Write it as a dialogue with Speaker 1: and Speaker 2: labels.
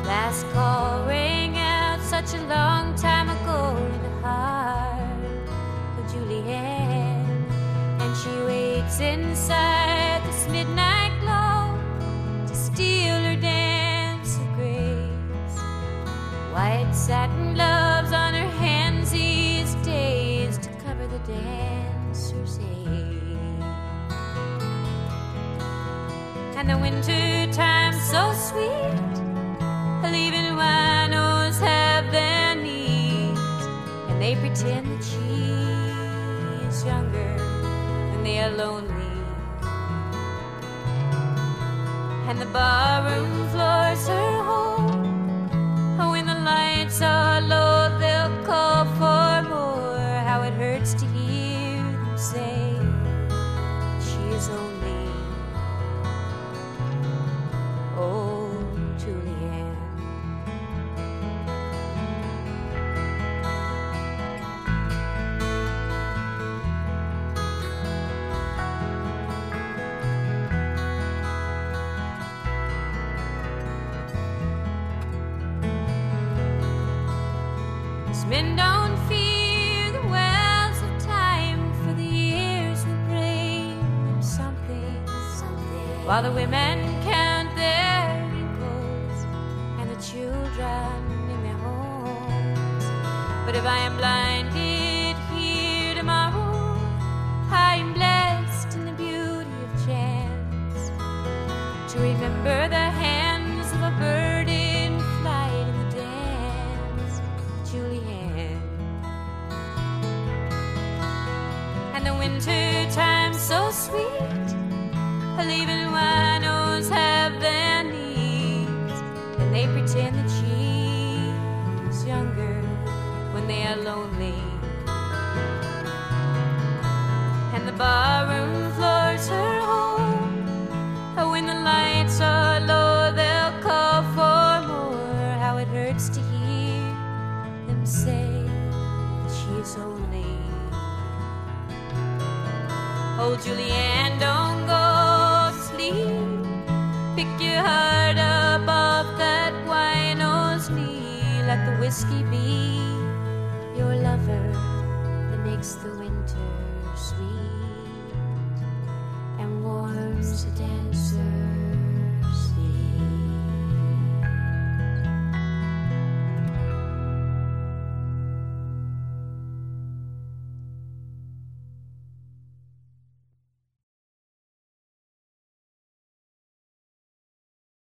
Speaker 1: Last call rang out such a long time ago in the heart of Julianne, and she waits inside this midnight glow to steal her dance of grace. White satin gloves on her hands these days to cover the dancer's age. And the winter time so sweet, leaving winos have their needs, and they pretend that she is younger when they are lonely. And the barroom floors her home. When the lights are low, they'll call for more. How it hurts to hear them say she is only old Julianne. Men don't fear the wells of time, for the years will bring them something. While the women count their wrinkles and the children in their homes. But if I am blinded here tomorrow, I am blessed in the beauty of chance to remember the hands of a bird in flight in the dance, Julianne. And the winter time so sweet, leaving winos have their needs, and they pretend that she's younger when they are lonely. And the barroom floors her home. When the lights are low, they'll call for more. How it hurts to hear them say that she's only old Julianne. Don't go to sleep, pick your heart